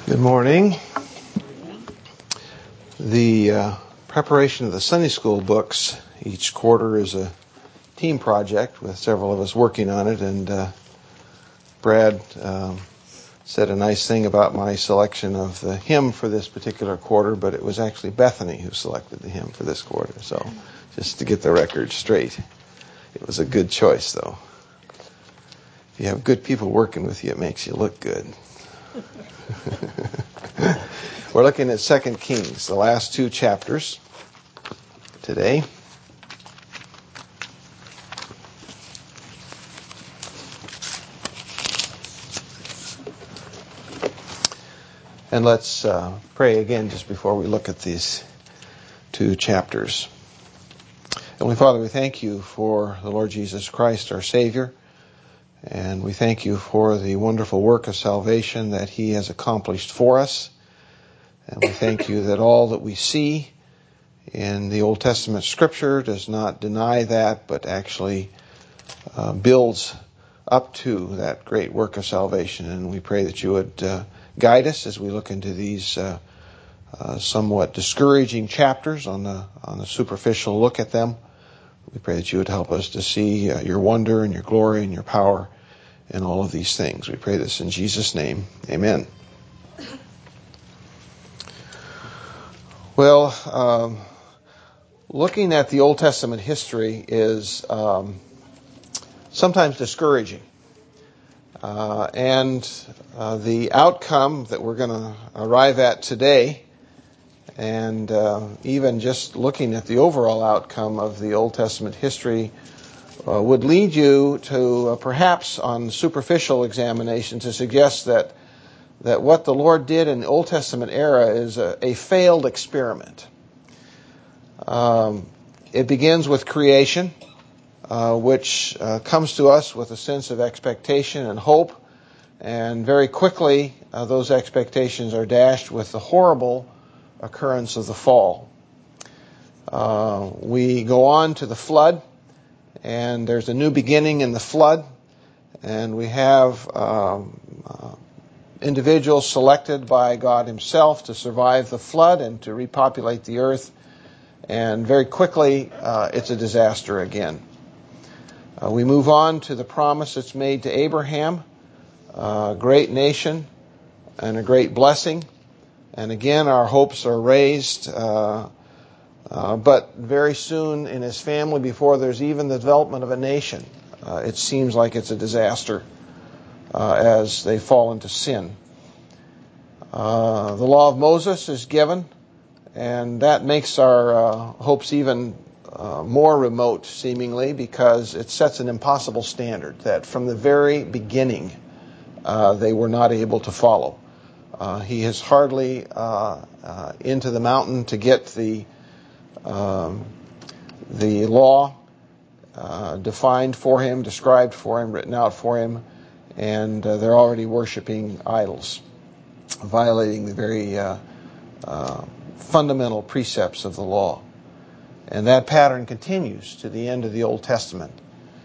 Good morning. The preparation of the Sunday school books each quarter is a team project with several of us working on it, and Brad said a nice thing about my selection of the hymn for this particular quarter, but it was actually Bethany who selected the hymn for this quarter, so just to get the record straight. It was a good choice, though. If you have good people working with you, it makes you look good. We're looking at 2 Kings, the last two chapters today. And let's pray again just before we look at these two chapters. Heavenly Father, we thank you for the Lord Jesus Christ, our Savior. And we thank you for the wonderful work of salvation that He has accomplished for us. And we thank you that all that we see in the Old Testament Scripture does not deny that, but actually builds up to that great work of salvation. And we pray that you would guide us as we look into these somewhat discouraging chapters on the superficial look at them. We pray that you would help us to see your wonder and your glory and your power in all of these things. We pray this in Jesus' name. Amen. Well, looking at the Old Testament history is sometimes discouraging. And the outcome that we're going to arrive at today, and even just looking at the overall outcome of the Old Testament history, would lead you to perhaps on superficial examination to suggest that what the Lord did in the Old Testament era is a failed experiment. It begins with creation, which comes to us with a sense of expectation and hope, and very quickly those expectations are dashed with the horrible occurrence of the fall. We go on to the flood, and there's a new beginning in the flood, and we have individuals selected by God Himself to survive the flood and to repopulate the earth, and very quickly it's a disaster again. We move on to the promise that's made to Abraham, a great nation and a great blessing. And again, our hopes are raised, but very soon in his family, before there's even the development of a nation, it seems like it's a disaster as they fall into sin. The law of Moses is given, and that makes our hopes even more remote, seemingly, because it sets an impossible standard that from the very beginning they were not able to follow. He is hardly into the mountain to get the law defined for him, described for him, written out for him, and they're already worshiping idols, violating the very fundamental precepts of the law. And that pattern continues to the end of the Old Testament.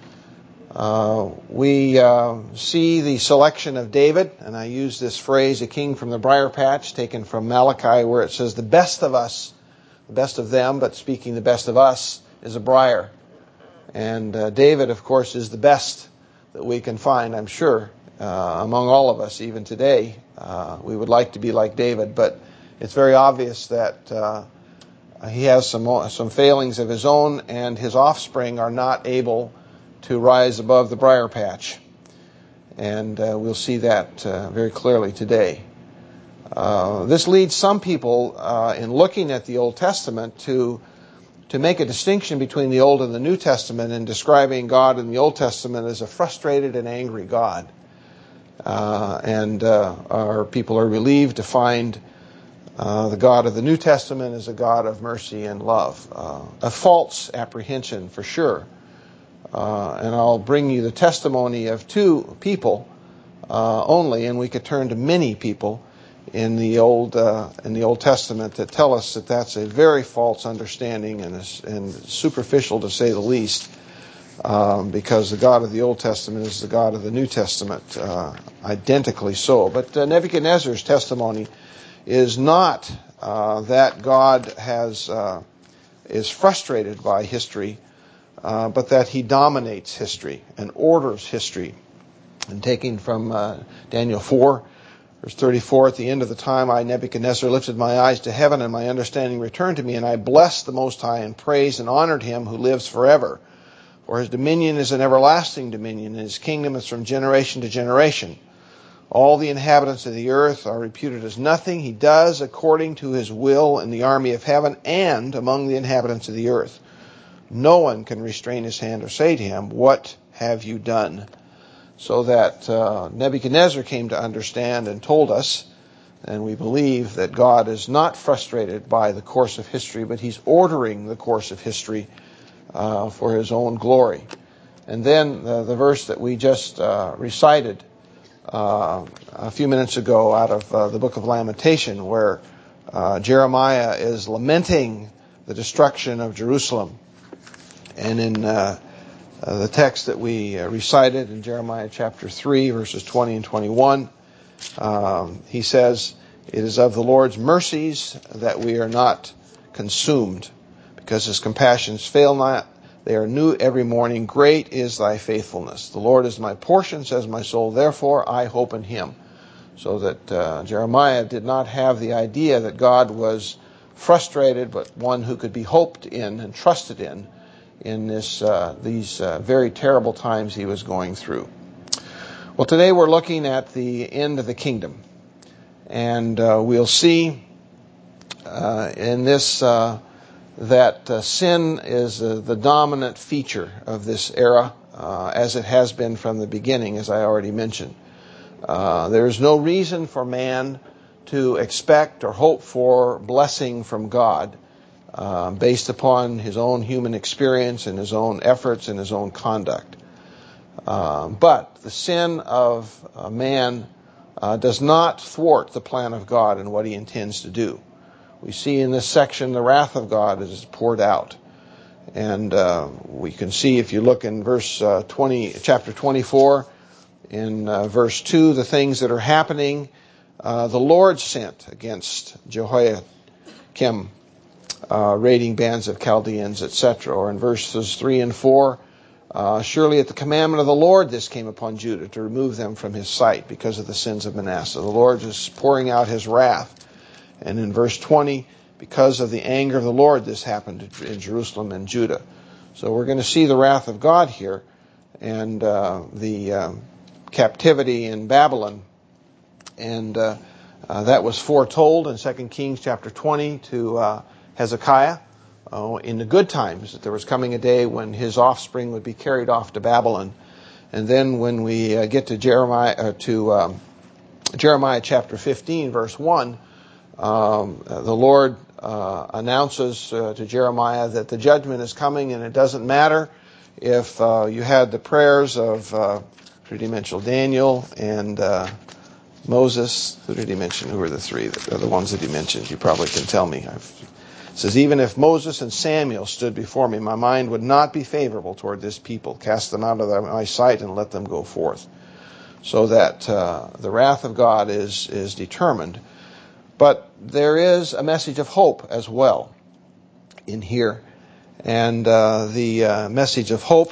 We see the selection of David, and I use this phrase, a king from the briar patch, taken from Malachi, where it says, the best of us, the best of them, but speaking the best of us, is a briar. And David, of course, is the best that we can find, I'm sure, among all of us, even today. We would like to be like David, but it's very obvious that he has some failings of his own, and his offspring are not able to rise above the briar patch. And we'll see that very clearly today. This leads some people in looking at the Old Testament to make a distinction between the Old and the New Testament, and describing God in the Old Testament as a frustrated and angry God. And our people are relieved to find the God of the New Testament as a God of mercy and love. A false apprehension for sure. And I'll bring you the testimony of two people only, and we could turn to many people in the Old Testament that tell us that that's a very false understanding and superficial, to say the least, because the God of the Old Testament is the God of the New Testament, identically so. But Nebuchadnezzar's testimony is not that God is frustrated by history, but that he dominates history and orders history. And taking from Daniel 4, verse 34, at the end of the time, I, Nebuchadnezzar, lifted my eyes to heaven, and my understanding returned to me, and I blessed the Most High, and praised and honored him who lives forever. For his dominion is an everlasting dominion, and his kingdom is from generation to generation. All the inhabitants of the earth are reputed as nothing. He does according to his will in the army of heaven and among the inhabitants of the earth. No one can restrain his hand or say to him, "What have you done?" So that Nebuchadnezzar came to understand and told us, and we believe that God is not frustrated by the course of history, but he's ordering the course of history for his own glory. And then the verse that we just recited a few minutes ago out of the book of Lamentation, where Jeremiah is lamenting the destruction of Jerusalem. And in the text that we recited in Jeremiah chapter 3, verses 20 and 21, he says, "It is of the Lord's mercies that we are not consumed, because his compassions fail not. They are new every morning. Great is thy faithfulness. The Lord is my portion, says my soul. Therefore I hope in him." So that Jeremiah did not have the idea that God was frustrated, but one who could be hoped in and trusted in these very terrible times he was going through. Well, today we're looking at the end of the kingdom. And we'll see in this that sin is the dominant feature of this era, as it has been from the beginning, as I already mentioned. There is no reason for man to expect or hope for blessing from God based upon his own human experience and his own efforts and his own conduct. But the sin of man does not thwart the plan of God and what he intends to do. We see in this section the wrath of God is poured out. And we can see, if you look in chapter 24, in verse 2, the things that are happening, the Lord sent against Jehoiakim, raiding bands of Chaldeans, etc. Or in verses 3 and 4, surely at the commandment of the Lord this came upon Judah, to remove them from his sight because of the sins of Manasseh. The Lord is pouring out his wrath. And in verse 20, because of the anger of the Lord, this happened in Jerusalem and Judah. So we're going to see the wrath of God here, and the captivity in Babylon. And that was foretold in 2 Kings chapter 20 to Hezekiah in the good times, that there was coming a day when his offspring would be carried off to Babylon. And then when we get to Jeremiah chapter 15, verse 1, the Lord announces to Jeremiah that the judgment is coming, and it doesn't matter if you had the prayers of, who did he mention? Daniel and Moses. Who did he mention? Who were the three? The ones that he mentioned. You probably can tell me. It says, even if Moses and Samuel stood before me, my mind would not be favorable toward this people. Cast them out of my sight and let them go forth. So that the wrath of God is determined. But there is a message of hope as well in here. And the message of hope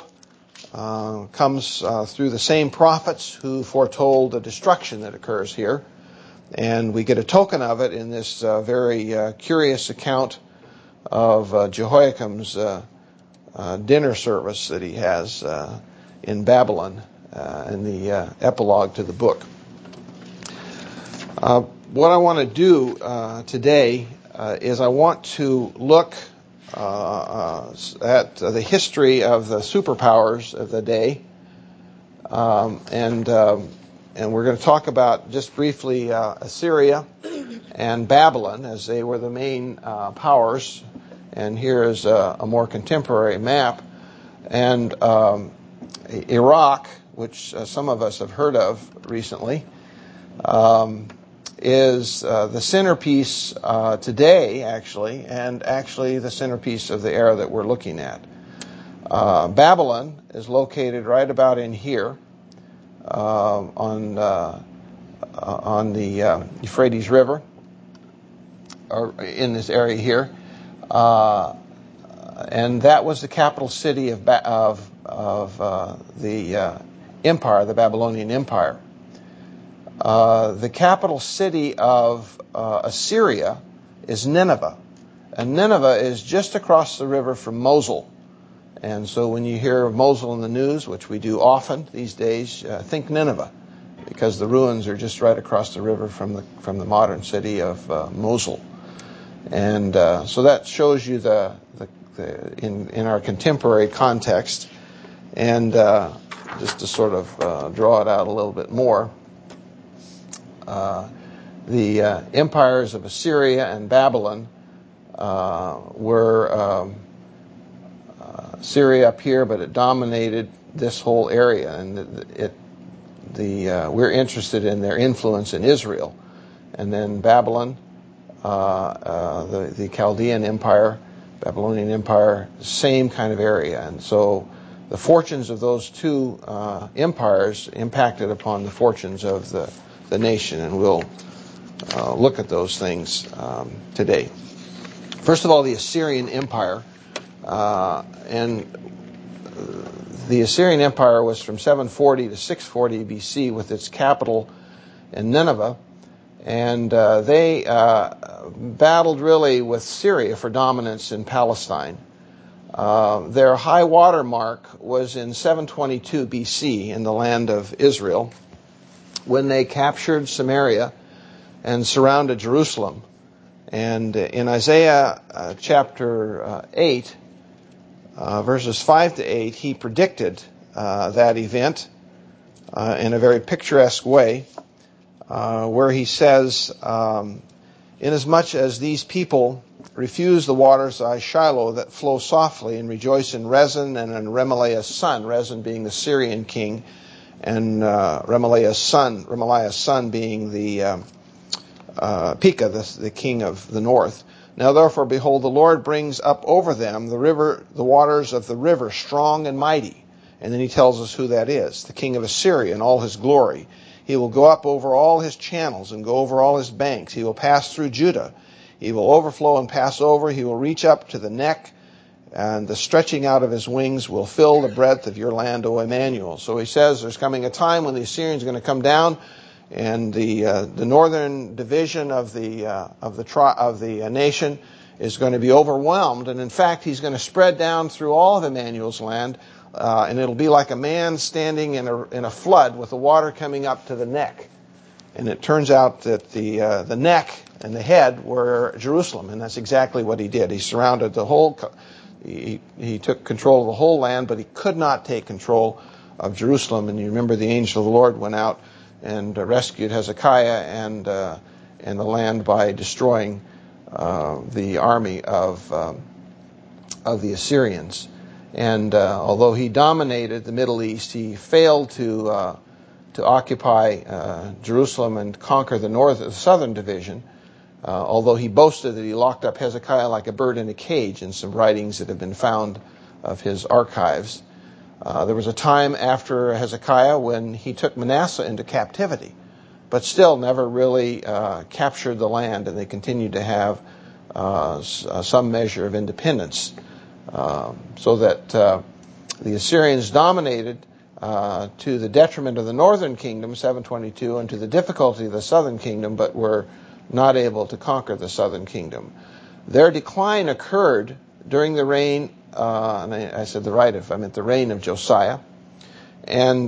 comes through the same prophets who foretold the destruction that occurs here. And we get a token of it in this very curious account of Jehoiakim's dinner service that he has in Babylon in the epilogue to the book. What I want to do today is I want to look at the history of the superpowers of the day, and we're going to talk about just briefly Assyria and Babylon, as they were the main powers. And here is a more contemporary map, and Iraq, which some of us have heard of recently, is the centerpiece today, actually, and actually the centerpiece of the era that we're looking at. Babylon is located right about in here on the Euphrates River, or in this area here, and that was the capital city of the empire, the Babylonian Empire. The capital city of Assyria is Nineveh, and Nineveh is just across the river from Mosul. And so when you hear of Mosul in the news, which we do often these days, think Nineveh, because the ruins are just right across the river from the modern city of Mosul. And so that shows you in our contemporary context. And just to sort of draw it out a little bit more, the empires of Assyria and Babylon were Syria up here, but it dominated this whole area, and we're interested in their influence in Israel. And then Babylon, the Chaldean Empire, Babylonian Empire, same kind of area. And so the fortunes of those two empires impacted upon the fortunes of the nation, and we'll look at those things today. First of all, the Assyrian Empire. And the Assyrian Empire was from 740 to 640 BC with its capital in Nineveh. And they battled really with Syria for dominance in Palestine. Their high water mark was in 722 BC in the land of Israel, when they captured Samaria and surrounded Jerusalem. And in Isaiah chapter 8, verses 5 to 8, he predicted that event in a very picturesque way, where he says, inasmuch as these people refuse the waters of Shiloh that flow softly, and rejoice in Rezin and in Remaliah's son, Rezin being the Syrian king, and Remaliah's son being the Pekah, the king of the north. Now therefore, behold, the Lord brings up over them the waters of the river, strong and mighty. And then he tells us who that is, the king of Assyria in all his glory. He will go up over all his channels and go over all his banks. He will pass through Judah. He will overflow and pass over. He will reach up to the neck, and the stretching out of his wings will fill the breadth of your land, O Emmanuel. So he says there's coming a time when the Assyrians are going to come down, and the northern division of the nation is going to be overwhelmed. And in fact, he's going to spread down through all of Emmanuel's land, and it'll be like a man standing in a flood with the water coming up to the neck. And it turns out that the neck and the head were Jerusalem, and that's exactly what he did. He surrounded the whole. He took control of the whole land, but he could not take control of Jerusalem. And you remember the angel of the Lord went out and rescued Hezekiah and the land by destroying the army of the Assyrians. And although he dominated the Middle East, he failed to occupy Jerusalem and conquer the southern division. Although he boasted that he locked up Hezekiah like a bird in a cage in some writings that have been found of his archives. There was a time after Hezekiah when he took Manasseh into captivity, but still never really captured the land, and they continued to have some measure of independence. So that the Assyrians dominated to the detriment of the northern kingdom, 722, and to the difficulty of the southern kingdom, but were not able to conquer the southern kingdom. Their decline occurred during the reign, and I said I meant the reign of Josiah, and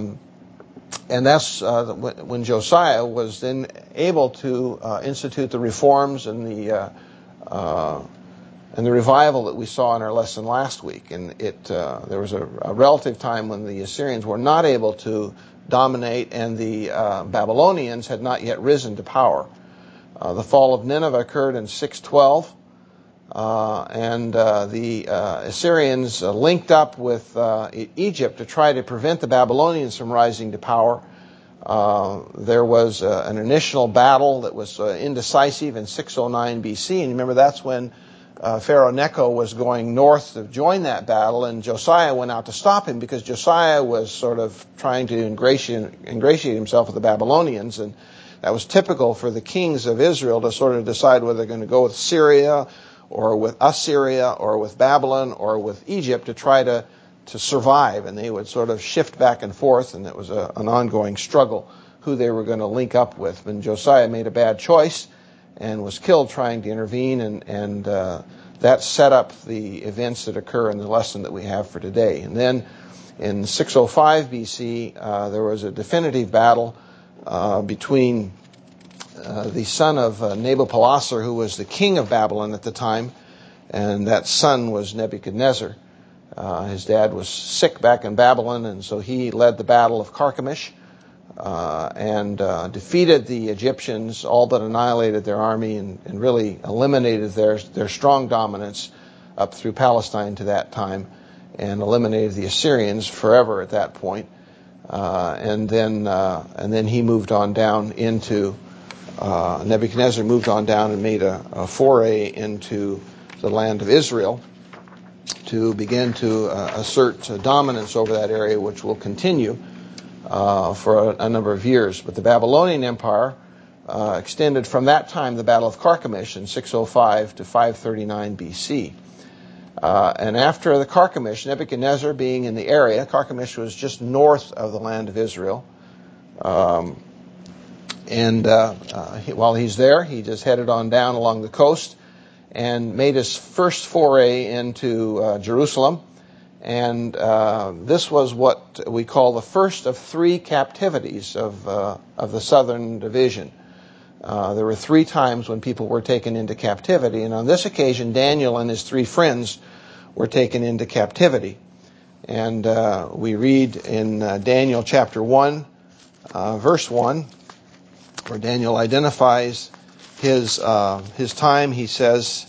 that's when Josiah was then able to institute the reforms and the revival that we saw in our lesson last week. And there was a relative time when the Assyrians were not able to dominate, and the Babylonians had not yet risen to power. The fall of Nineveh occurred in 612, and the Assyrians linked up with Egypt to try to prevent the Babylonians from rising to power. There was an initial battle that was indecisive in 609 BC, and remember that's when Pharaoh Necho was going north to join that battle, and Josiah went out to stop him because Josiah was sort of trying to ingratiate himself with the Babylonians, and that was typical for the kings of Israel to sort of decide whether they're going to go with Syria or with Assyria or with Babylon or with Egypt to try to survive, and they would sort of shift back and forth, and it was an ongoing struggle who they were going to link up with. And Josiah made a bad choice and was killed trying to intervene, and that set up the events that occur in the lesson that we have for today. And then in 605 BC, there was a definitive battle between the son of Nabopolassar, who was the king of Babylon at the time, and that son was Nebuchadnezzar. His dad was sick back in Babylon, and so he led the battle of Carchemish and defeated the Egyptians, all but annihilated their army, and really eliminated their strong dominance up through Palestine to that time, and eliminated the Assyrians forever at that point. And then he moved on down into Nebuchadnezzar moved on down and made a foray into the land of Israel to begin to assert dominance over that area, which will continue for a number of years. But the Babylonian Empire extended from that time, the Battle of Carchemish in 605 to 539 BC. And after the Carchemish, Nebuchadnezzar being in the area, Carchemish was just north of the land of Israel. While he's there, he just headed on down along the coast and made his first foray into Jerusalem. And this was what we call the first of three captivities of the southern division. There were three times when people were taken into captivity, and on this occasion, Daniel and his three friends were taken into captivity. And we read in Daniel chapter 1, verse 1, where Daniel identifies his time. He says,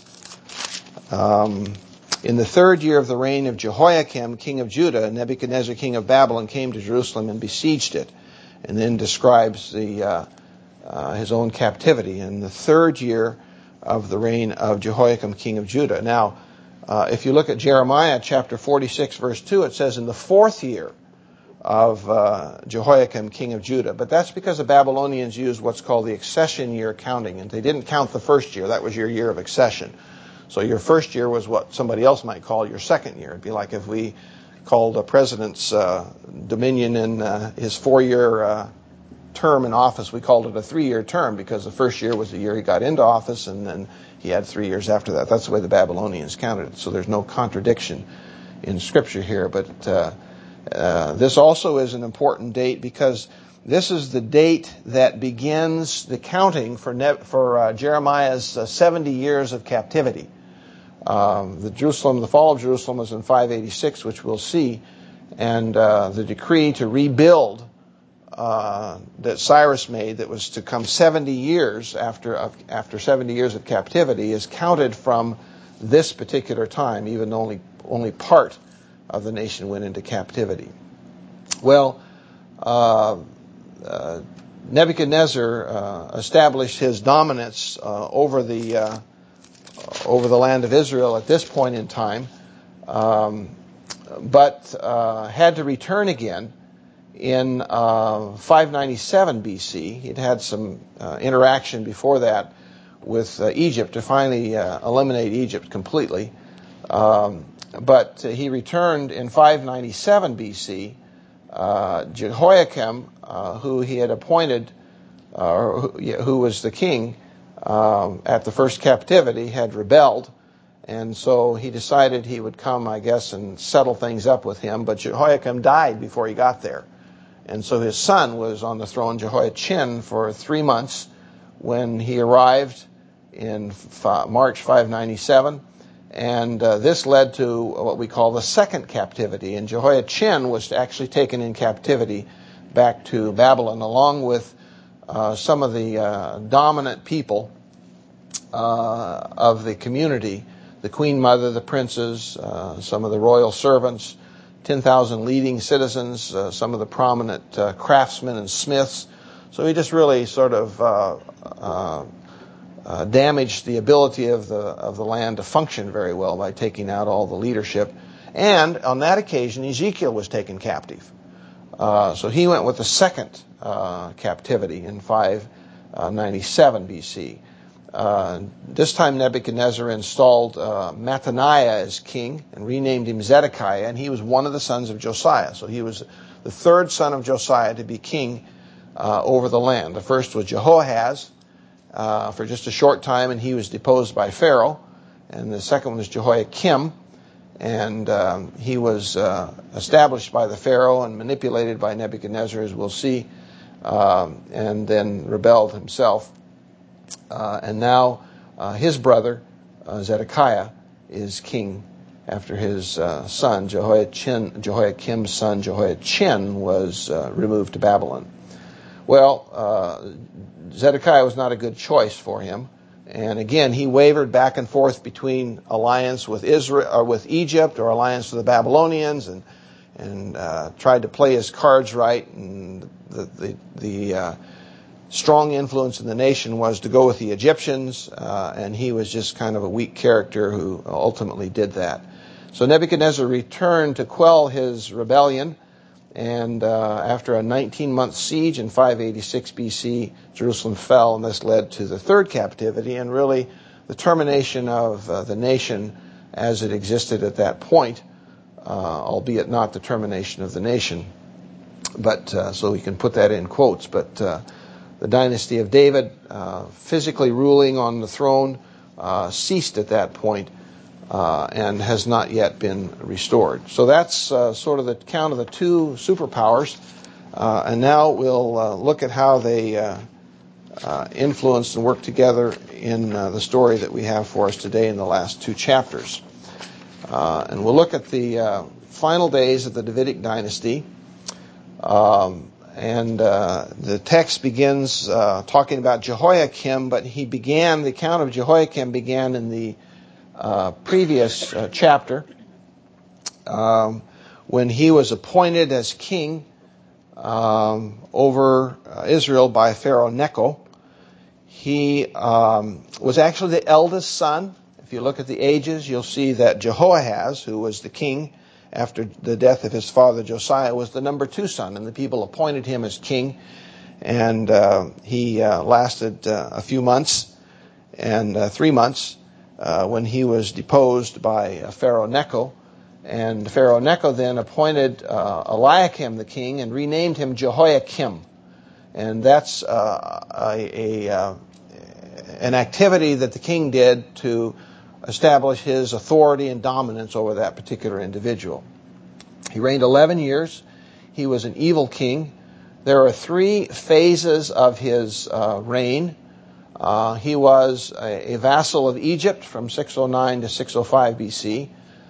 in the third year of the reign of Jehoiakim, king of Judah, Nebuchadnezzar, king of Babylon, came to Jerusalem and besieged it, and then describes his own captivity in the third year of the reign of Jehoiakim, king of Judah. Now, if you look at Jeremiah chapter 46, verse 2, it says in the fourth year of Jehoiakim, king of Judah. But that's because the Babylonians used what's called the accession year counting, and they didn't count the first year. That was your year of accession. So your first year was what somebody else might call your second year. It'd be like if we called a president's dominion in his 4-year term in office, we called it a 3-year term because the first year was the year he got into office, and then he had 3 years after that. That's the way the Babylonians counted it. So there's no contradiction in Scripture here. But this also is an important date because this is the date that begins the counting for Jeremiah's 70 years of captivity. The fall of Jerusalem was in 586, which we'll see, and the decree to rebuild that Cyrus made, that was to come 70 years after 70 years of captivity, is counted from this particular time, even though only part of the nation went into captivity. Well, Nebuchadnezzar established his dominance over the land of Israel at this point in time, but had to return again in 597 BC. He'd had some interaction before that with Egypt to finally eliminate Egypt completely. But he returned in 597 BC. Jehoiakim, who he had appointed, who was the king at the first captivity, had rebelled. And so he decided he would come, I guess, and settle things up with him. But Jehoiakim died before he got there. And so his son was on the throne, Jehoiachin, for 3 months when he arrived in March 597. And this led to what we call the second captivity. And Jehoiachin was actually taken in captivity back to Babylon, along with some of the dominant people of the community, the queen mother, the princes, some of the royal servants, 10,000 leading citizens, some of the prominent craftsmen and smiths. So he just really sort of damaged the ability of the land to function very well by taking out all the leadership. And on that occasion, Ezekiel was taken captive. So he went with the second captivity in 597 BC. This time Nebuchadnezzar installed Mattaniah as king and renamed him Zedekiah, and he was one of the sons of Josiah. So he was the third son of Josiah to be king over the land. The first was Jehoahaz for just a short time, and he was deposed by Pharaoh. And the second one was Jehoiakim, and he was established by the Pharaoh and manipulated by Nebuchadnezzar, as we'll see, and then rebelled himself. And now his brother, Zedekiah, is king after his son, Jehoiakim's son, Jehoiachin, was removed to Babylon. Well, Zedekiah was not a good choice for him. And again, he wavered back and forth between alliance with Israel or with Egypt or alliance with the Babylonians, and tried to play his cards right. And the strong influence in the nation was to go with the Egyptians, and he was just kind of a weak character who ultimately did that. So Nebuchadnezzar returned to quell his rebellion, and after a 19-month siege in 586 BC, Jerusalem fell, and this led to the third captivity and really the termination of the nation as it existed at that point, albeit not the termination of the nation. But so we can put that in quotes, but the dynasty of David, physically ruling on the throne, ceased at that point and has not yet been restored. So that's sort of the count of the two superpowers. And now we'll look at how they influenced and worked together in the story that we have for us today in the last two chapters. And we'll look at the final days of the Davidic dynasty. And the text begins talking about Jehoiakim, but the account of Jehoiakim began in the previous chapter when he was appointed as king over Israel by Pharaoh Necho. He was actually the eldest son. If you look at the ages, you'll see that Jehoahaz, who was the king after the death of his father Josiah, was the number 2 son, and the people appointed him as king, and he lasted a few months, and 3 months when he was deposed by Pharaoh Necho, and Pharaoh Necho then appointed Eliakim the king and renamed him Jehoiakim, and that's an activity that the king did to establish his authority and dominance over that particular individual. He reigned 11 years. He was an evil king. There are 3 phases of his reign. He was a vassal of Egypt from 609 to 605 BC.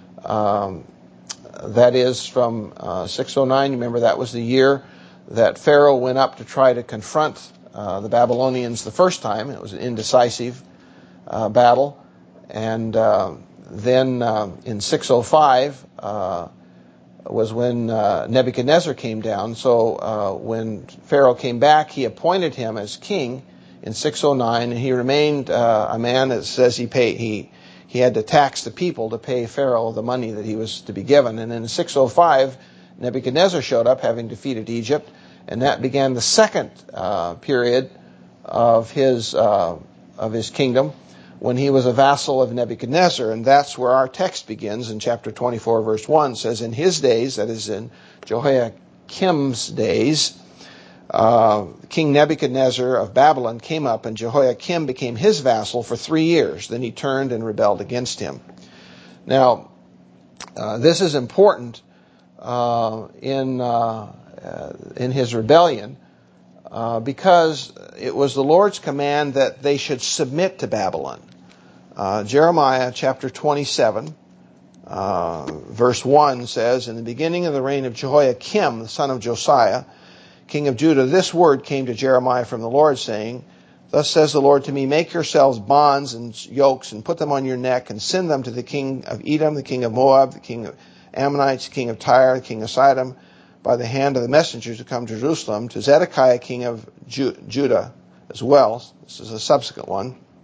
That is from 609. Remember, that was the year that Pharaoh went up to try to confront the Babylonians the first time. It was an indecisive battle. And then in 605 was when Nebuchadnezzar came down. So when Pharaoh came back, he appointed him as king in 609, and he remained a man that says he had to tax the people to pay Pharaoh the money that he was to be given. And in 605, Nebuchadnezzar showed up, having defeated Egypt, and that began the second period of his kingdom, when he was a vassal of Nebuchadnezzar. And that's where our text begins in chapter 24, verse 1. It says, in his days, that is in Jehoiakim's days, King Nebuchadnezzar of Babylon came up, and Jehoiakim became his vassal for 3 years. Then he turned and rebelled against him. Now, this is important in his rebellion, because it was the Lord's command that they should submit to Babylon. Jeremiah chapter 27, verse 1 says, in the beginning of the reign of Jehoiakim, the son of Josiah, king of Judah, this word came to Jeremiah from the Lord, saying, thus says the Lord to me, make yourselves bonds and yokes, and put them on your neck, and send them to the king of Edom, the king of Moab, the king of Ammonites, the king of Tyre, the king of Sidon, by the hand of the messengers who come to Jerusalem, to Zedekiah, king of Judah as well. This is a subsequent one.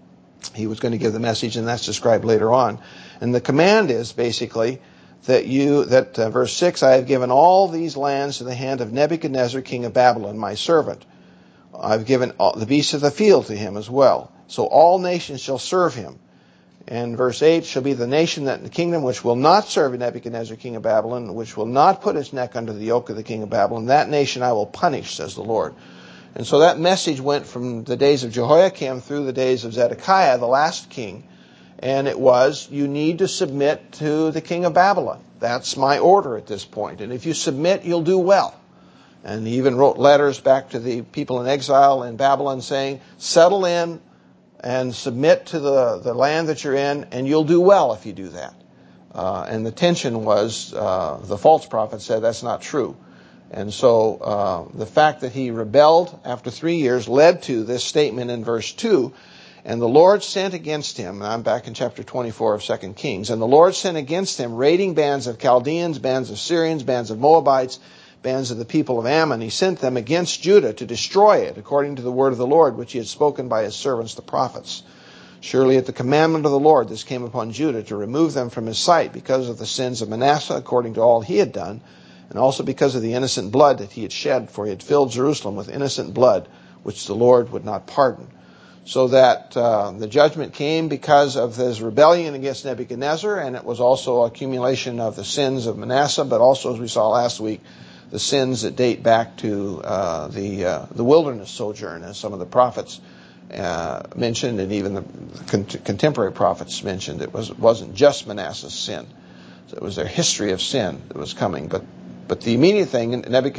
He was going to give the message, and that's described later on. And the command is basically that verse 6, I have given all these lands to the hand of Nebuchadnezzar, king of Babylon, my servant. I've given all the beasts of the field to him as well. So all nations shall serve him. And verse 8, shall be the nation that the kingdom which will not serve Nebuchadnezzar, king of Babylon, which will not put its neck under the yoke of the king of Babylon. That nation I will punish, says the Lord. And so that message went from the days of Jehoiakim through the days of Zedekiah, the last king. And it was, you need to submit to the king of Babylon. That's my order at this point. And if you submit, you'll do well. And he even wrote letters back to the people in exile in Babylon saying, settle in and submit to the land that you're in, and you'll do well if you do that. And the tension was, the false prophet said that's not true. And so the fact that he rebelled after 3 years led to this statement in verse 2, and the Lord sent against him, and I'm back in chapter 24 of 2 Kings, and the Lord sent against him raiding bands of Chaldeans, bands of Syrians, bands of Moabites, bands of the people of Ammon. He sent them against Judah to destroy it, according to the word of the Lord, which he had spoken by his servants the prophets. Surely at the commandment of the Lord this came upon Judah to remove them from his sight because of the sins of Manasseh, according to all he had done, and also because of the innocent blood that he had shed, for he had filled Jerusalem with innocent blood, which the Lord would not pardon. So that the judgment came because of his rebellion against Nebuchadnezzar, and it was also accumulation of the sins of Manasseh, but also, as we saw last week, the sins that date back to the wilderness sojourn, as some of the prophets mentioned, and even the contemporary prophets mentioned. It wasn't just Manasseh's sin. So it was their history of sin that was coming. But the immediate thing,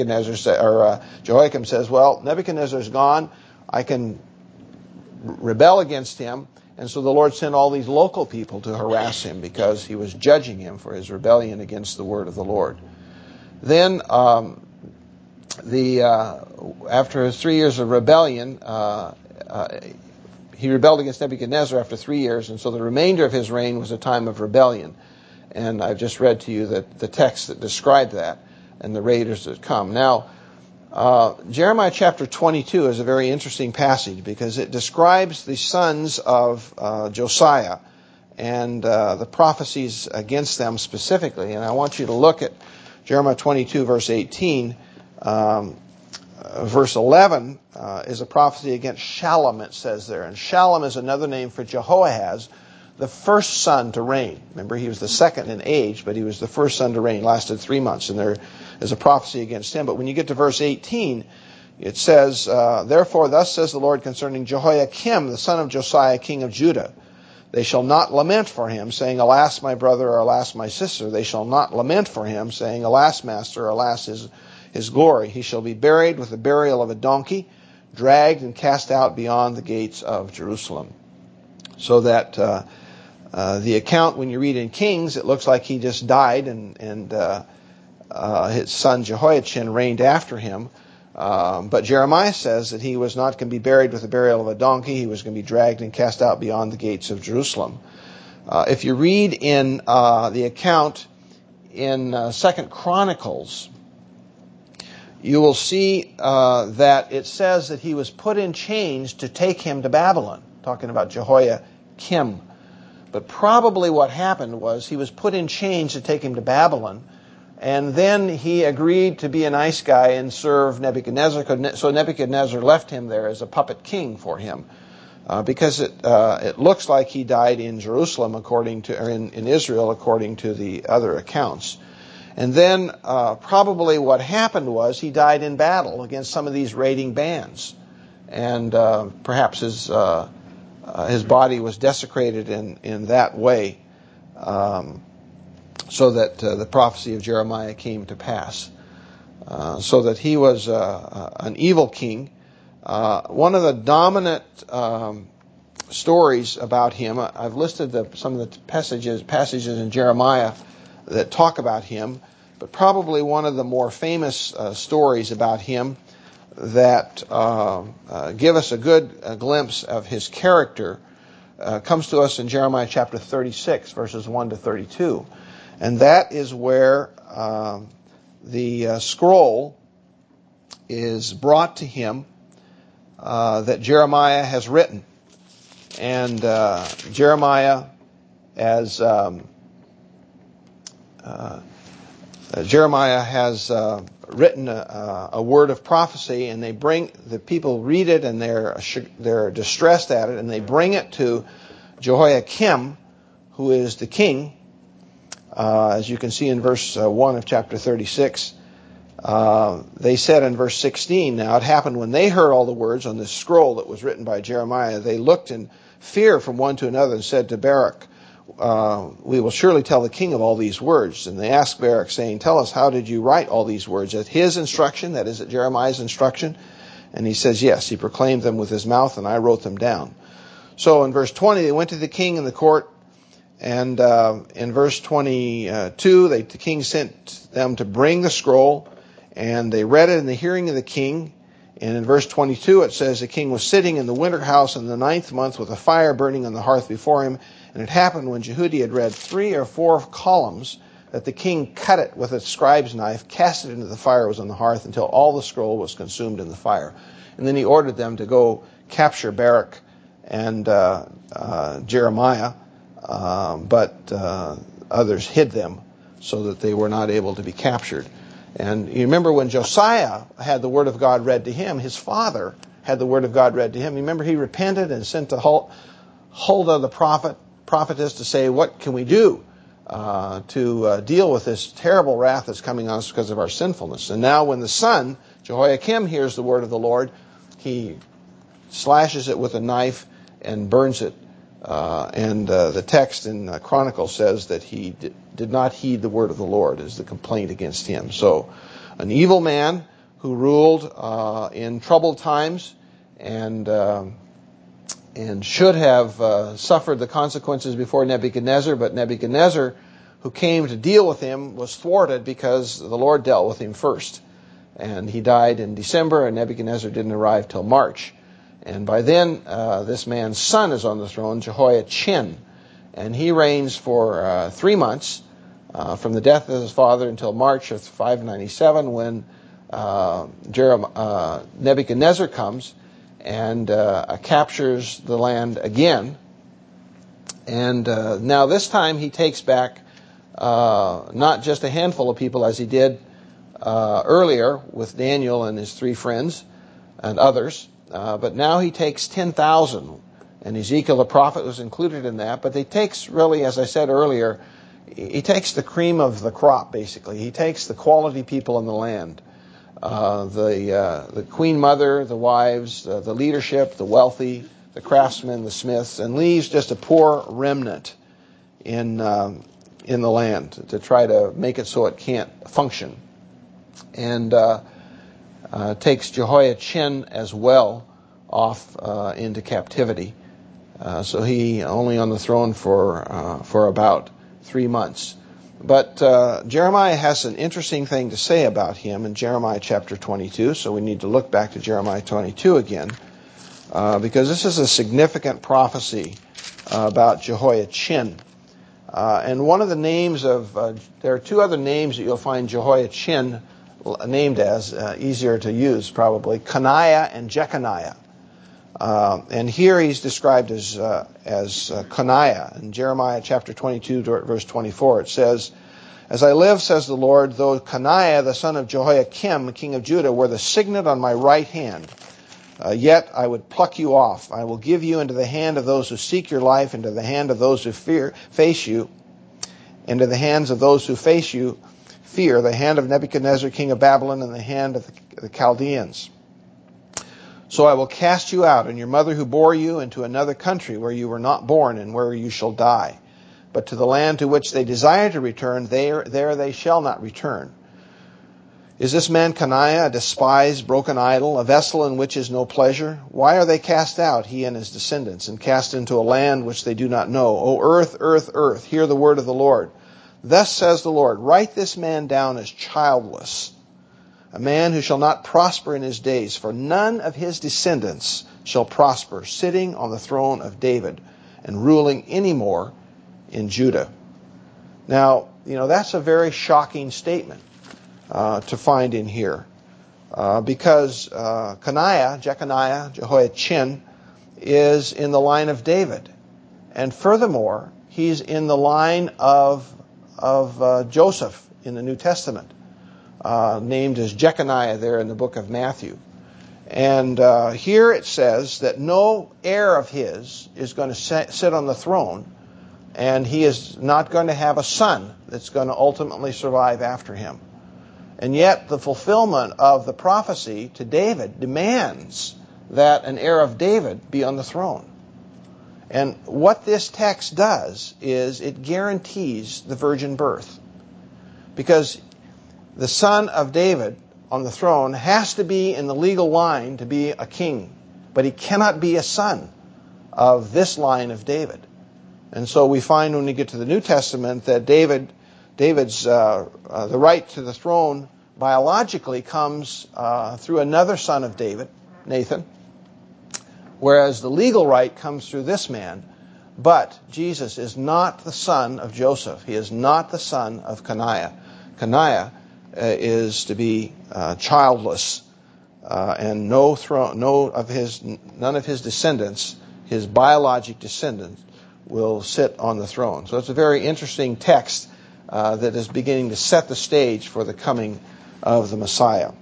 Jehoiakim says, well, Nebuchadnezzar's gone. I can rebel against him. And so the Lord sent all these local people to harass him because he was judging him for his rebellion against the word of the Lord. Then, after his 3 years of rebellion, he rebelled against Nebuchadnezzar after 3 years, and so the remainder of his reign was a time of rebellion. And I've just read to you the text that described that and the raiders that come. Now, Jeremiah chapter 22 is a very interesting passage because it describes the sons of Josiah and the prophecies against them specifically. And I want you to look at Jeremiah 22, verse 18. Verse 11 is a prophecy against Shallum, it says there. And Shallum is another name for Jehoahaz, the first son to reign. Remember, he was the second in age, but he was the first son to reign. Lasted 3 months, and there is a prophecy against him. But when you get to verse 18, it says, therefore, thus says the Lord concerning Jehoiakim, the son of Josiah, king of Judah. They shall not lament for him, saying, alas, my brother, or alas, my sister. They shall not lament for him, saying, alas, master, or alas, his glory. He shall be buried with the burial of a donkey, dragged and cast out beyond the gates of Jerusalem. So that the account, when you read in Kings, it looks like he just died, and his son Jehoiachin reigned after him. But Jeremiah says that he was not going to be buried with the burial of a donkey. He was going to be dragged and cast out beyond the gates of Jerusalem. If you read in the account in 2 Chronicles, you will see that it says that he was put in chains to take him to Babylon, talking about Jehoiakim. But probably what happened was he was put in chains to take him to Babylon, and then he agreed to be a nice guy and serve Nebuchadnezzar. So Nebuchadnezzar left him there as a puppet king for him, because it looks like he died in Jerusalem, or in Israel, according to the other accounts. And then probably what happened was he died in battle against some of these raiding bands, and perhaps his body was desecrated in that way. So that the prophecy of Jeremiah came to pass. So that he was an evil king. One of the dominant stories about him, I've listed some of the passages in Jeremiah that talk about him, but probably one of the more famous stories about him that give us a good glimpse of his character comes to us in Jeremiah chapter 36, verses 1 to 32. And that is where the scroll is brought to him that Jeremiah has written. And Jeremiah, as Jeremiah has written a word of prophecy, and the people read it, and they're distressed at it, and they bring it to Jehoiakim, who is the king, as you can see in verse 1 of chapter 36. They said in verse 16, now it happened when they heard all the words on this scroll that was written by Jeremiah, they looked in fear from one to another and said to Baruch, we will surely tell the king of all these words. And they asked Baruch, saying, tell us, how did you write all these words? At his instruction, that is at Jeremiah's instruction? And he says, yes, he proclaimed them with his mouth, and I wrote them down. So in verse 20, they went to the king in the court, and in verse 22, the king sent them to bring the scroll, and they read it in the hearing of the king. And in verse 22, it says, the king was sitting in the winter house in the 9th month with a fire burning on the hearth before him. And it happened when Jehudi had read 3 or 4 columns that the king cut it with a scribe's knife, cast it into the fire that was on the hearth until all the scroll was consumed in the fire. And then he ordered them to go capture Baruch and Jeremiah, but others hid them so that they were not able to be captured. And you remember when Josiah had the word of God read to him, his father had the word of God read to him. You remember he repented and sent to Huldah the prophetess to say, what can we do to deal with this terrible wrath that's coming on us because of our sinfulness? And now when the son, Jehoiakim, hears the word of the Lord, he slashes it with a knife and burns it. And the text in Chronicles says that he did not heed the word of the Lord, is the complaint against him. So an evil man who ruled in troubled times and should have suffered the consequences before Nebuchadnezzar, but Nebuchadnezzar, who came to deal with him, was thwarted because the Lord dealt with him first. And he died in December, and Nebuchadnezzar didn't arrive till March. And by then, this man's son is on the throne, Jehoiachin, and he reigns for 3 months, from the death of his father until March of 597, when Nebuchadnezzar comes and captures the land again. And now this time he takes back not just a handful of people as he did earlier with Daniel and his 3 friends and others, but now he takes 10,000, and Ezekiel the prophet was included in that. But he takes, really, as I said earlier, he takes the cream of the crop, basically. He takes the quality people in the land, the queen mother, the wives, the leadership, the wealthy, the craftsmen, the smiths, and leaves just a poor remnant in the land to try to make it so it can't function. And takes Jehoiachin as well off into captivity. So he only on the throne for about 3 months. But Jeremiah has an interesting thing to say about him in Jeremiah chapter 22. So we need to look back to Jeremiah 22 again, because this is a significant prophecy about Jehoiachin. And one of the names there are 2 other names that you'll find Jehoiachin named as, easier to use probably, Coniah and Jeconiah. And here he's described as Coniah. In Jeremiah chapter 22, verse 24, it says, as I live, says the Lord, though Coniah, the son of Jehoiakim, king of Judah, were the signet on my right hand, yet I would pluck you off. I will give you into the hand of those who seek your life, into the hand of those who face you, into the hands of those who face you, fear, the hand of Nebuchadnezzar, king of Babylon, and the hand of the Chaldeans. So I will cast you out, and your mother who bore you, into another country where you were not born, and where you shall die. But to the land to which they desire to return, there they shall not return. Is this man Coniah a despised, broken idol, a vessel in which is no pleasure? Why are they cast out, he and his descendants, and cast into a land which they do not know? O earth, earth, earth, hear the word of the Lord. Thus says the Lord, write this man down as childless, a man who shall not prosper in his days, for none of his descendants shall prosper, sitting on the throne of David and ruling any more in Judah. Now, that's a very shocking statement to find in here, because Jeconiah, Jehoiachin, is in the line of David. And furthermore, he's in the line of Joseph in the New Testament, named as Jeconiah there in the book of Matthew. And here it says that no heir of his is going to sit on the throne, and he is not going to have a son that's going to ultimately survive after him. And yet the fulfillment of the prophecy to David demands that an heir of David be on the throne. And what this text does is it guarantees the virgin birth. Because the son of David on the throne has to be in the legal line to be a king. But he cannot be a son of this line of David. And so we find when we get to the New Testament that David's the right to the throne biologically comes through another son of David, Nathan, whereas the legal right comes through this man. But Jesus is not the son of Joseph. He is not the son of Coniah. Coniah is to be childless, and none of his descendants, his biologic descendants, will sit on the throne. So it's a very interesting text that is beginning to set the stage for the coming of the Messiah.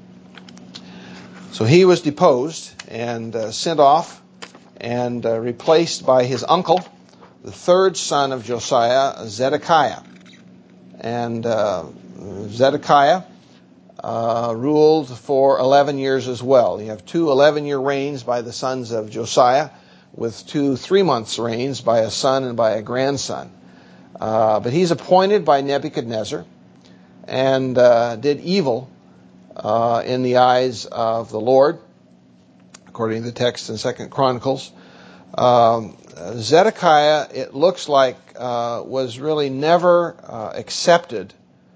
So he was deposed and sent off and replaced by his uncle, the third son of Josiah, Zedekiah. And Zedekiah ruled for 11 years as well. You have 2 11-year reigns by the sons of Josiah, with 2 3-month reigns by a son and by a grandson. But he's appointed by Nebuchadnezzar and did evil in the eyes of the Lord, according to the text in 2 Chronicles. Zedekiah, it looks like, was really never accepted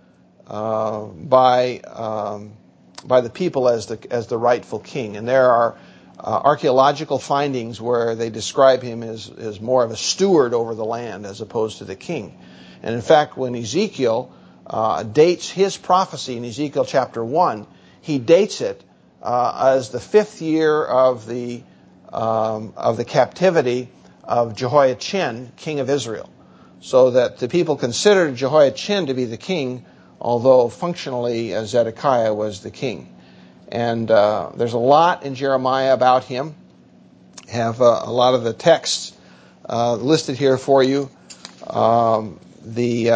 by the people as the rightful king. And there are archaeological findings where they describe him as more of a steward over the land as opposed to the king. And in fact, when Ezekiel dates his prophecy in Ezekiel chapter 1, he dates it as the 5th year of the captivity of Jehoiachin, king of Israel. So that the people considered Jehoiachin to be the king, although functionally Zedekiah was the king. And there's a lot in Jeremiah about him. Have a lot of the texts listed here for you. The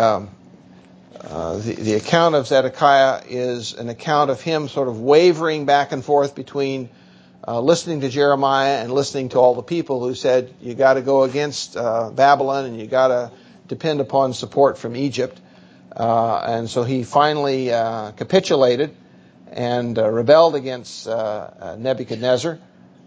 account of Zedekiah is an account of him sort of wavering back and forth between listening to Jeremiah and listening to all the people who said, you got to go against Babylon and you got to depend upon support from Egypt. And so he finally capitulated and rebelled against Nebuchadnezzar.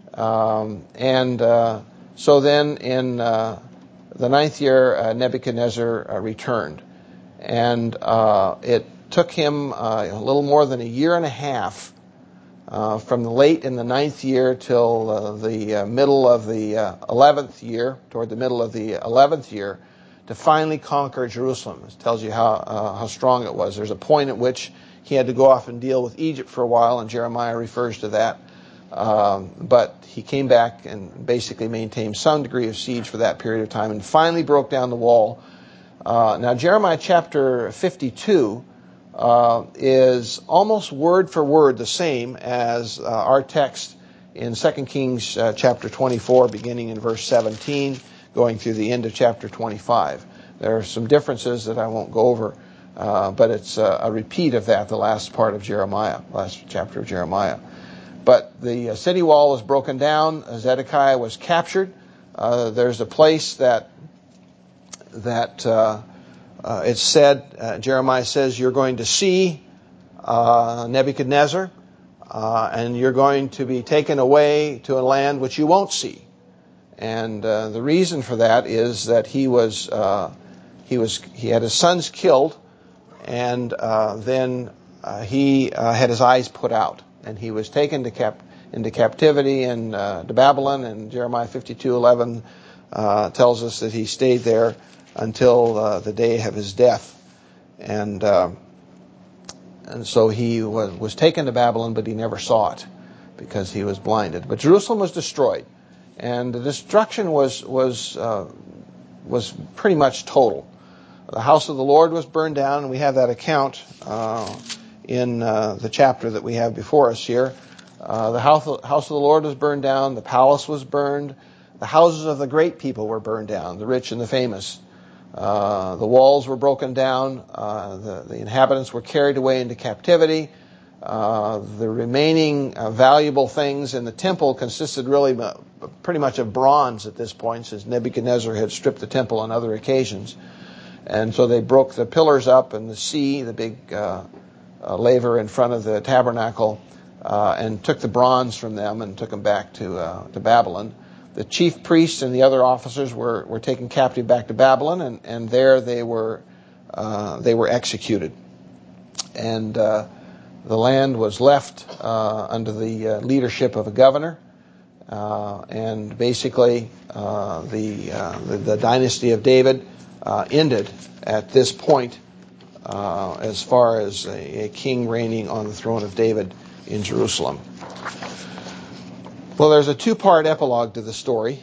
So then in the 9th year, Nebuchadnezzar returned. And it took him a little more than a year and a half from the late in the 9th year till the middle of the 11th year, toward the middle of the 11th year, to finally conquer Jerusalem. It tells you how strong it was. There's a point at which he had to go off and deal with Egypt for a while, and Jeremiah refers to that. But he came back and basically maintained some degree of siege for that period of time and finally broke down the wall. Now, Jeremiah chapter 52 is almost word for word the same as our text in 2 Kings chapter 24, beginning in verse 17, going through the end of chapter 25. There are some differences that I won't go over, but it's a repeat of that, the last part of Jeremiah, last chapter of Jeremiah. But the city wall was broken down. Zedekiah was captured. There's a place that it's said, Jeremiah says, you're going to see Nebuchadnezzar, and you're going to be taken away to a land which you won't see. And the reason for that is that he had his sons killed, and then he had his eyes put out, and he was taken into captivity to Babylon. And Jeremiah 52:11 tells us that he stayed there until the day of his death, and so he was taken to Babylon, but he never saw it because he was blinded. But Jerusalem was destroyed And the destruction was pretty much total. The house of the Lord was burned down, and we have that account in the chapter that we have before us here. The house of the Lord was burned down. The palace was burned. The houses of the great people were burned down, the rich and the famous. The walls were broken down. The inhabitants were carried away into captivity. The remaining valuable things in the temple consisted really pretty much of bronze at this point, since Nebuchadnezzar had stripped the temple on other occasions. And so they broke the pillars up and the sea, the big laver in front of the tabernacle, and took the bronze from them and took them back to Babylon. The chief priests and the other officers were taken captive back to Babylon, and there they were executed. And the land was left under the leadership of a governor, and basically the dynasty of David ended at this point as far as a king reigning on the throne of David in Jerusalem. Well, there's a two-part epilogue to the story,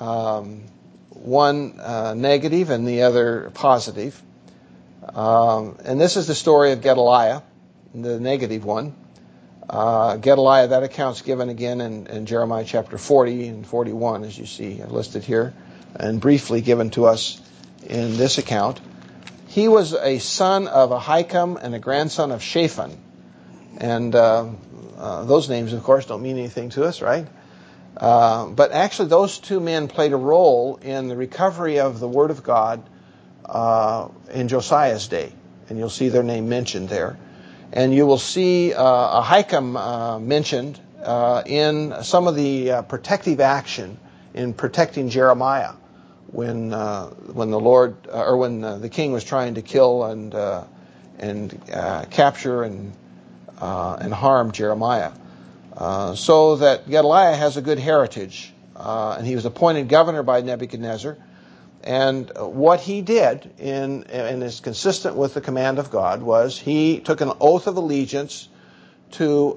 one negative and the other positive. And this is the story of Gedaliah, the negative one. Gedaliah, that account's given again in Jeremiah chapter 40 and 41, as you see listed here, and briefly given to us in this account. He was a son of Ahikam and a grandson of Shaphan. And those names, of course, don't mean anything to us, right? But actually, those two men played a role in the recovery of the Word of God in Josiah's day. And you'll see their name mentioned there. And you will see Ahikam mentioned in some of the protective action in protecting Jeremiah when the Lord or when the king was trying to kill and capture and harm Jeremiah. So that Gedaliah has a good heritage, and he was appointed governor by Nebuchadnezzar. And what he did, and is consistent with the command of God, was he took an oath of allegiance to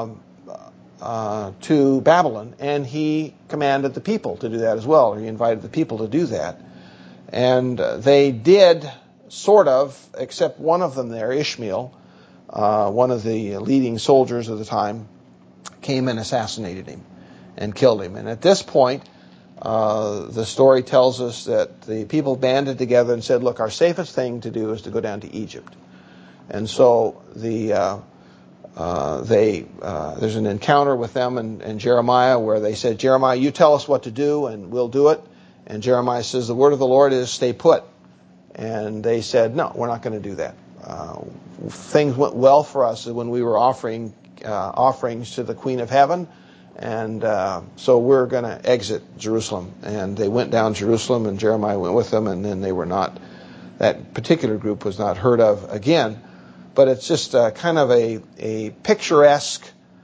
Babylon, and he commanded the people to do that as well, or he invited the people to do that. And they did, sort of, except one of them there, Ishmael, one of the leading soldiers of the time, came and assassinated him and killed him. And at this point, the story tells us that the people banded together and said, look, our safest thing to do is to go down to Egypt. And so there's an encounter with them and Jeremiah where they said, Jeremiah, you tell us what to do and we'll do it. And Jeremiah says, the word of the Lord is stay put. And they said, no, we're not going to do that. Things went well for us when we were offering offerings to the Queen of Heaven. And so we're going to exit Jerusalem. And they went down Jerusalem, and Jeremiah went with them, and then that particular group was not heard of again. But it's just kind of a picturesque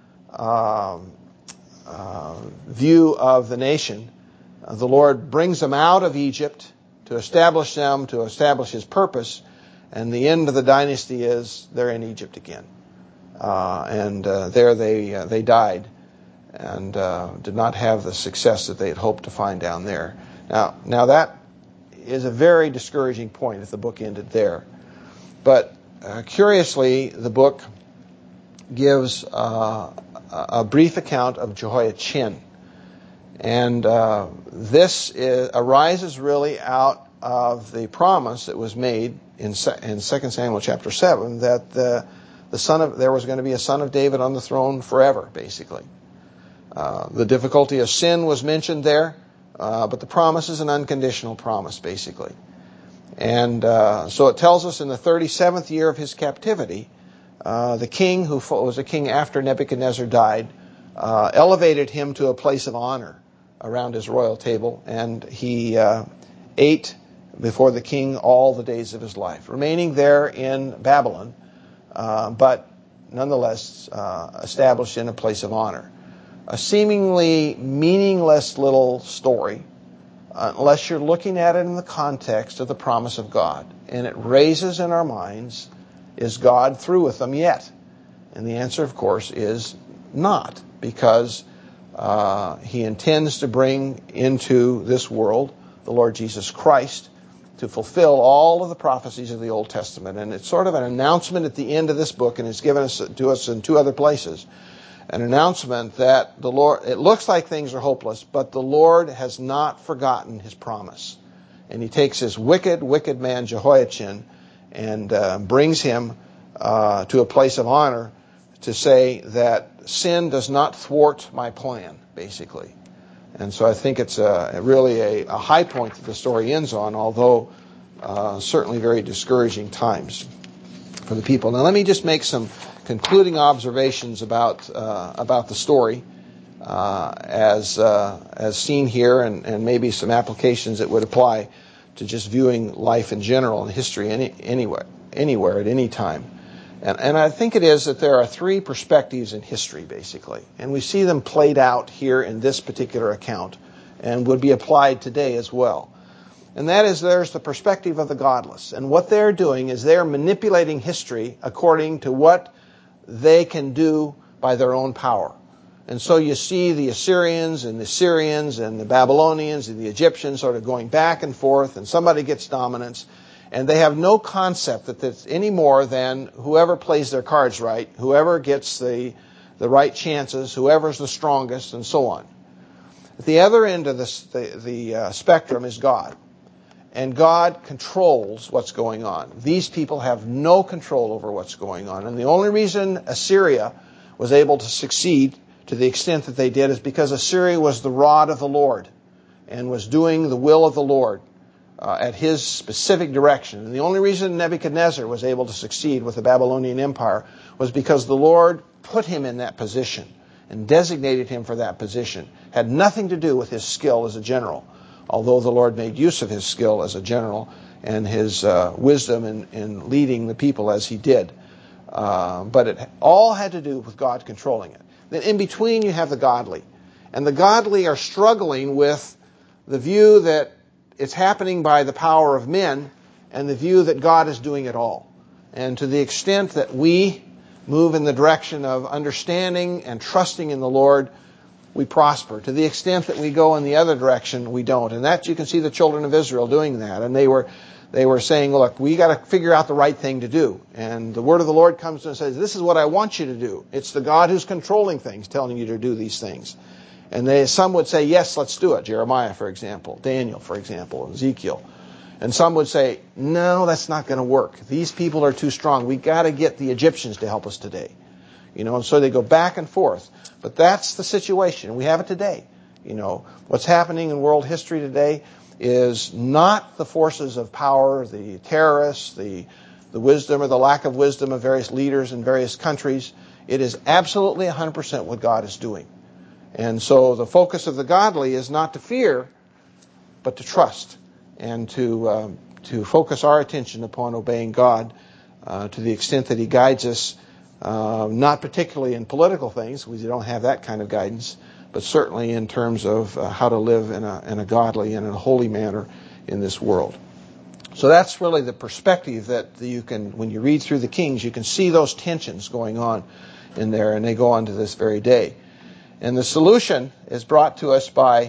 view of the nation. The Lord brings them out of Egypt to establish His purpose, and the end of the dynasty is they're in Egypt again. There they died. And did not have the success that they had hoped to find down there. Now that is a very discouraging point if the book ended there. But curiously, the book gives a brief account of Jehoiachin. And this arises really out of the promise that was made in 2 Samuel chapter 7 that there was going to be a son of David on the throne forever, basically. The difficulty of sin was mentioned there, but the promise is an unconditional promise, basically. And so it tells us in the 37th year of his captivity, the king, who was a king after Nebuchadnezzar died, elevated him to a place of honor around his royal table, and he ate before the king all the days of his life, remaining there in Babylon, but nonetheless established in a place of honor. A seemingly meaningless little story, unless you're looking at it in the context of the promise of God. And it raises in our minds, is God through with them yet? And the answer, of course, is not, because He intends to bring into this world the Lord Jesus Christ to fulfill all of the prophecies of the Old Testament. And it's sort of an announcement at the end of this book, and it's given to us in two other places. An announcement that the Lord, it looks like things are hopeless, but the Lord has not forgotten his promise. And he takes his wicked man Jehoiachin and brings him to a place of honor to say that sin does not thwart my plan, basically. And so I think it's really a high point that the story ends on, although certainly very discouraging times for the people. Now let me just make some concluding observations about the story as seen here, and maybe some applications that would apply to just viewing life in general and history anywhere at any time. And I think it is that there are three perspectives in history, basically. And we see them played out here in this particular account and would be applied today as well. And that is, there's the perspective of the godless. And what they're doing is they're manipulating history according to what they can do by their own power. And so you see the Assyrians and the Syrians and the Babylonians and the Egyptians sort of going back and forth, and somebody gets dominance. And they have no concept that it's any more than whoever plays their cards right, whoever gets the right chances, whoever's the strongest, and so on. At the other end of the spectrum is God. And God controls what's going on. These people have no control over what's going on. And the only reason Assyria was able to succeed to the extent that they did is because Assyria was the rod of the Lord and was doing the will of the Lord at his specific direction. And the only reason Nebuchadnezzar was able to succeed with the Babylonian Empire was because the Lord put him in that position and designated him for that position. Had nothing to do with his skill as a general, although the Lord made use of his skill as a general and his wisdom in leading the people as he did. But it all had to do with God controlling it. Then in between you have the godly. And the godly are struggling with the view that it's happening by the power of men and the view that God is doing it all. And to the extent that we move in the direction of understanding and trusting in the Lord, we prosper. To the extent that we go in the other direction, we don't. And that you can see the children of Israel doing that. And they were saying, look, we got to figure out the right thing to do. And the word of the Lord comes and says, this is what I want you to do. It's the God who's controlling things, telling you to do these things. And some would say, yes, let's do it. Jeremiah, for example. Daniel, for example. Ezekiel. And some would say, no, that's not going to work. These people are too strong. We got to get the Egyptians to help us today. And so they go back and forth. But that's the situation. We have it today. What's happening in world history today is not the forces of power, the terrorists, the wisdom or the lack of wisdom of various leaders in various countries. It is absolutely 100% what God is doing. And so the focus of the godly is not to fear, but to trust and to focus our attention upon obeying God to the extent that he guides us, not particularly in political things. We don't have that kind of guidance, but certainly in terms of how to live in a godly and in a holy manner in this world. So that's really the perspective that you can, when you read through the Kings, you can see those tensions going on in there, and they go on to this very day. And the solution is brought to us by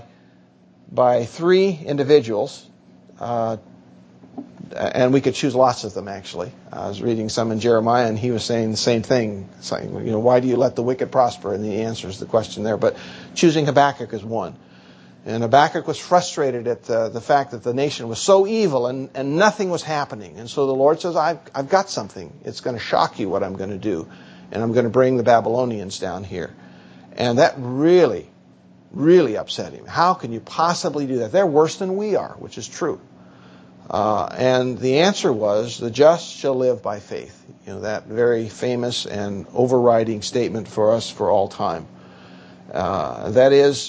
three individuals, and we could choose lots of them, actually. I was reading some in Jeremiah, and he was saying the same thing, saying, why do you let the wicked prosper? And the answer is the question there. But choosing Habakkuk is one. And Habakkuk was frustrated at the fact that the nation was so evil and nothing was happening. And so the Lord says, I've got something. It's going to shock you what I'm going to do. And I'm going to bring the Babylonians down here. And that really, really upset him. How can you possibly do that? They're worse than we are, which is true. And the answer was, the just shall live by faith. That very famous and overriding statement for us for all time. That is,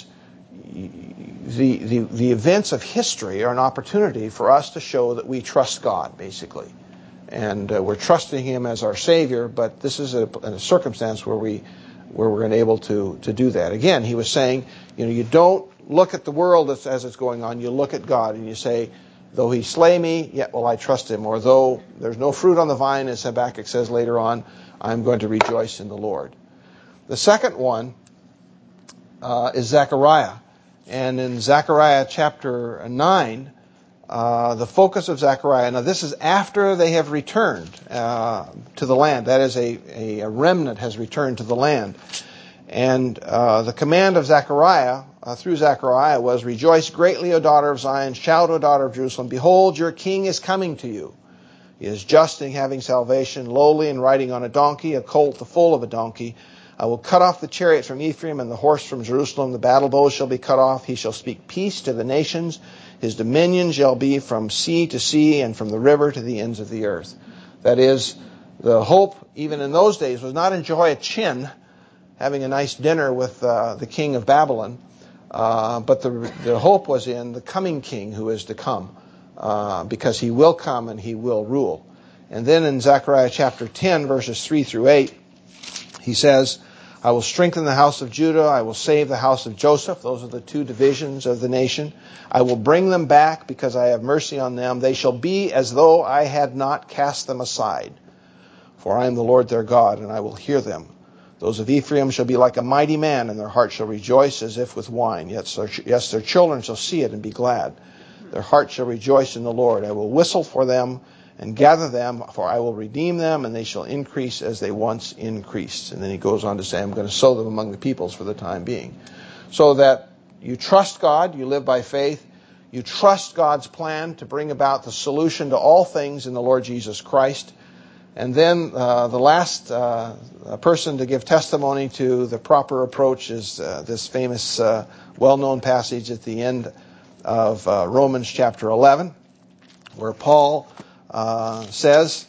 the events of history are an opportunity for us to show that we trust God, basically. And we're trusting him as our Savior, but this is a circumstance where we're able to do that. Again, he was saying, you don't look at the world as it's going on. You look at God and you say, though he slay me, yet will I trust him. Or though there's no fruit on the vine, as Habakkuk says later on, I'm going to rejoice in the Lord. The second one is Zechariah. And in Zechariah chapter 9, the focus of Zechariah, now this is after they have returned to the land. That is, a remnant has returned to the land. And the command of Zechariah, through Zechariah, was, "Rejoice greatly, O daughter of Zion. Shout, O daughter of Jerusalem. Behold, your king is coming to you. He is just and having salvation, lowly and riding on a donkey, a colt, the foal of a donkey. I will cut off the chariot from Ephraim and the horse from Jerusalem. The battle bow shall be cut off. He shall speak peace to the nations. His dominion shall be from sea to sea and from the river to the ends of the earth." That is, the hope, even in those days, was not enjoy a chin, having a nice dinner with the king of Babylon, but the hope was in the coming king who is to come, because he will come and he will rule. And then in Zechariah chapter 10, verses 3 through 8, he says, "I will strengthen the house of Judah. I will save the house of Joseph." Those are the two divisions of the nation. "I will bring them back because I have mercy on them. They shall be as though I had not cast them aside. For I am the Lord their God, and I will hear them. Those of Ephraim shall be like a mighty man, and their heart shall rejoice as if with wine. Yes, their children shall see it and be glad. Their heart shall rejoice in the Lord. I will whistle for them and gather them, for I will redeem them, and they shall increase as they once increased." And then he goes on to say, "I'm going to sow them among the peoples for the time being." So that you trust God, you live by faith, you trust God's plan to bring about the solution to all things in the Lord Jesus Christ. And then the last person to give testimony to the proper approach is this famous, well-known passage at the end of Romans chapter 11, where Paul says,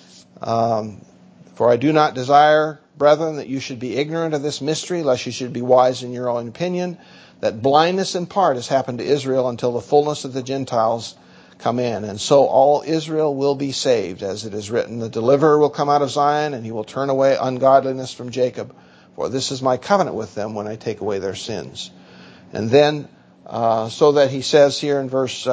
"For I do not desire, brethren, that you should be ignorant of this mystery, lest you should be wise in your own opinion, that blindness in part has happened to Israel until the fullness of the Gentiles come in. And so all Israel will be saved, as it is written, the deliverer will come out of Zion, and he will turn away ungodliness from Jacob. For this is my covenant with them when I take away their sins." And then, so that he says here in verse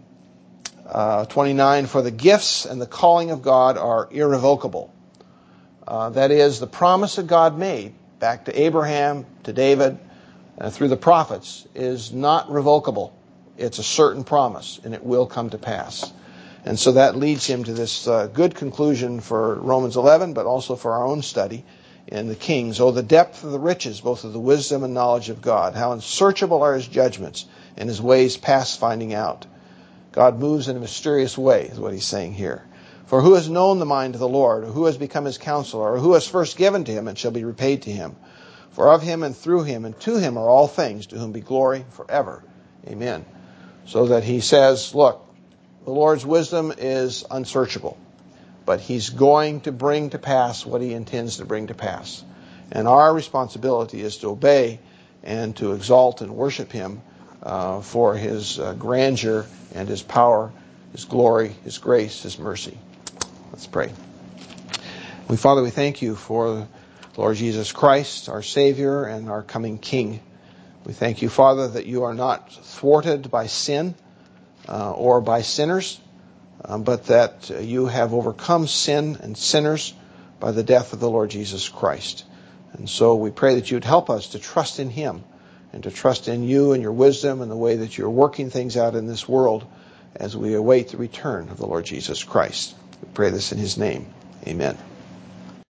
29, "For the gifts and the calling of God are irrevocable." That is, the promise that God made back to Abraham, to David, through the prophets is not revocable. It's a certain promise, and it will come to pass. And so that leads him to this good conclusion for Romans 11, but also for our own study in the Kings. "Oh, the depth of the riches, both of the wisdom and knowledge of God. How unsearchable are his judgments, and his ways past finding out." God moves in a mysterious way, is what he's saying here. "For who has known the mind of the Lord, or who has become his counselor, or who has first given to him and shall be repaid to him? For of him and through him and to him are all things, to whom be glory forever. Amen." So that he says, look, the Lord's wisdom is unsearchable, but he's going to bring to pass what he intends to bring to pass. And our responsibility is to obey and to exalt and worship him for his grandeur and his power, his glory, his grace, his mercy. Let's pray. Father, we thank you for the Lord Jesus Christ, our Savior and our coming King. We thank you, Father, that you are not thwarted by sin or by sinners, but that you have overcome sin and sinners by the death of the Lord Jesus Christ. And so we pray that you would help us to trust in him and to trust in you and your wisdom and the way that you're working things out in this world as we await the return of the Lord Jesus Christ. We pray this in his name. Amen.